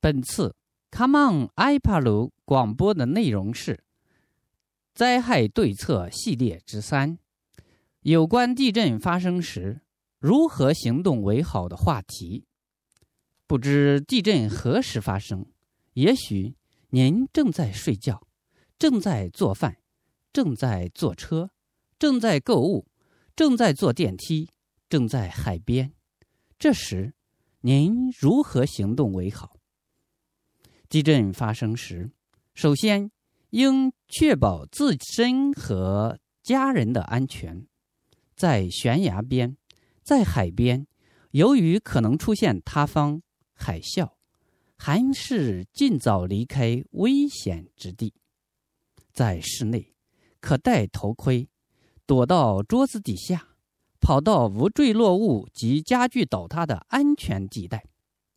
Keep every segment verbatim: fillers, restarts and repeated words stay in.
本次 Come on iPalu 广播的内容是灾害对策系列之三，有关地震发生时如何行动为好的话题。不知地震何时发生？也许您正在睡觉，正在做饭，正在坐车，正在购物，正在坐电梯，正在海边。这时您如何行动为好？地震发生时，首先应确保自身和家人的安全。在悬崖边，在海边，由于可能出现塌方、海啸，还是尽早离开危险之地。在室内，可戴头盔，躲到桌子底下，跑到无坠落物及家具倒塌的安全地带。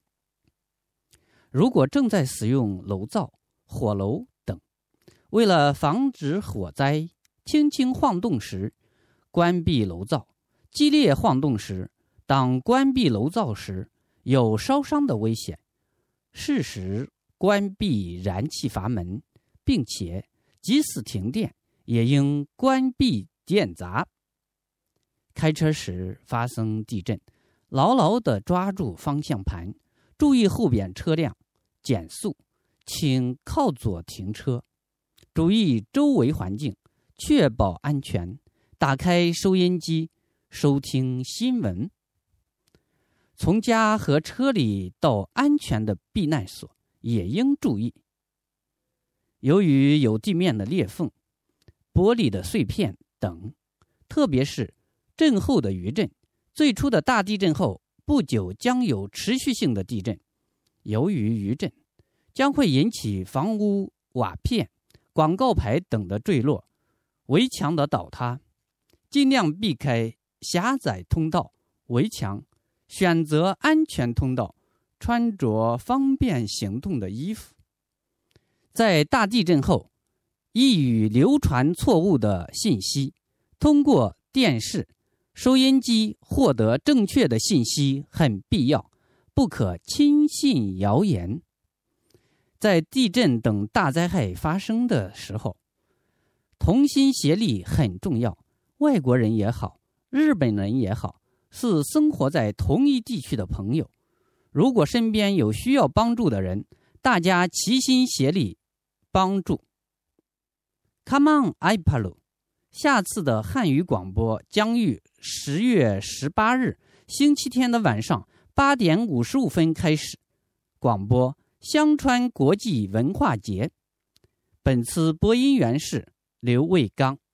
如果正在使用楼灶、火楼等，为了防止火灾，轻轻晃动时关闭楼灶，激烈晃动时，当关闭楼灶时有烧伤的危险，适时关闭燃气阀门，并且即使停电也应关闭电闸。开车时发生地震，牢牢地抓住方向盘，注意后边车辆，减速，请靠左停车，注意周围环境，确保安全，打开收音机，收听新闻。从家和车里到安全的避难所也应注意。由于有地面的裂缝、玻璃的碎片等，特别是震后的余震，最初的大地震后不久将有持续性的地震。由于余震将会引起房屋瓦片、广告牌等的坠落，围墙的倒塌，尽量避开狭窄通道、围墙，选择安全通道，穿着方便行动的衣服。在大地震后，易于流传错误的信息，通过电视、收音机获得正确的信息很必要，不可轻信谣言。在地震等大灾害发生的时候，同心协力很重要。外国人也好，日本人也好，是生活在同一地区的朋友。如果身边有需要帮助的人，大家齐心协力帮助。Come on iPalu， 下次的汉语广播将于十月十八日星期天的晚上八点五十五分开始，广播香川国际文化节。本次播音员是刘卫刚。